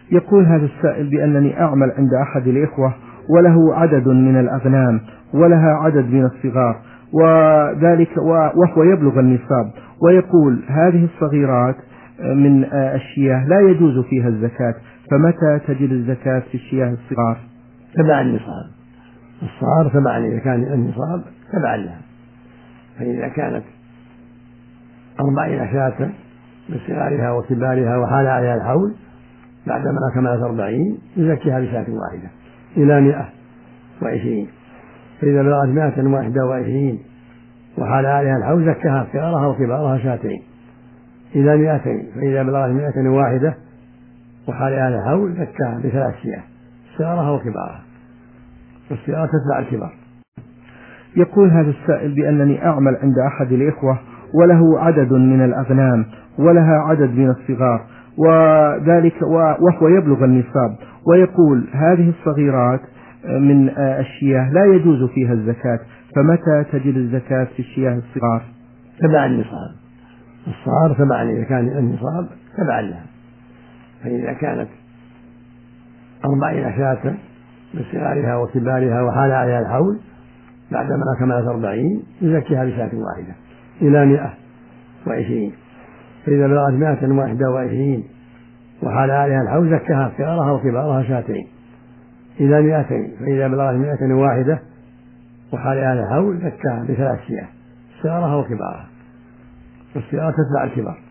يقول هذا السائل بأنني أعمل عند أحد الإخوة وله عدد من الأغنام ولها عدد من الصغار، وهو يبلغ النصاب، ويقول هذه الصغيرات من الشياه لا يجوز فيها الزكاة، فمتى تجب الزكاة في الشياه الصغار؟ تبع النصاب، الصغار تبع إذا كان النصاب تبع لها، فإذا كانت 40 شاة بصغارها وكبارها وحال عليها الحول بعدما كملت 40 يزكيها بشاة واحدة إلى 120، فإذا بلغت 121 وحال عليها الحول زكاها صغارها وكبارها شاتين إلى 200، فإذا بلغت 101 وحال عليها الحول زكاها بثلاث شياه صغارها وكبارها، والصغار تتبع الكبار. يقول هذا السائل بأنني أعمل عند أحد الإخوة وله عدد من الأغنام ولها عدد من الصغار، وهو يبلغ النصاب، ويقول هذه الصغيرات من الشياه لا يجوز فيها الزكاة، فمتى تجب الزكاة في الشياه الصغار؟ تبع النصاب، الصغار تبع إذا كان النصاب تبع لها، فإذا كانت 40 شاة بصغارها وكبارها وحال عليها الحول بعدما كملت 40 يزكيها بشاة واحدة إلى 120، فإذا بلغت 121 وحال عليها الحول زكاها صغارها وكبارها شاتين إلى 200، فإذا بلغت 101 وحال عليها الحول زكاها بثلاث شياه صغارها وكبارها، والصغار تتبع الكبار.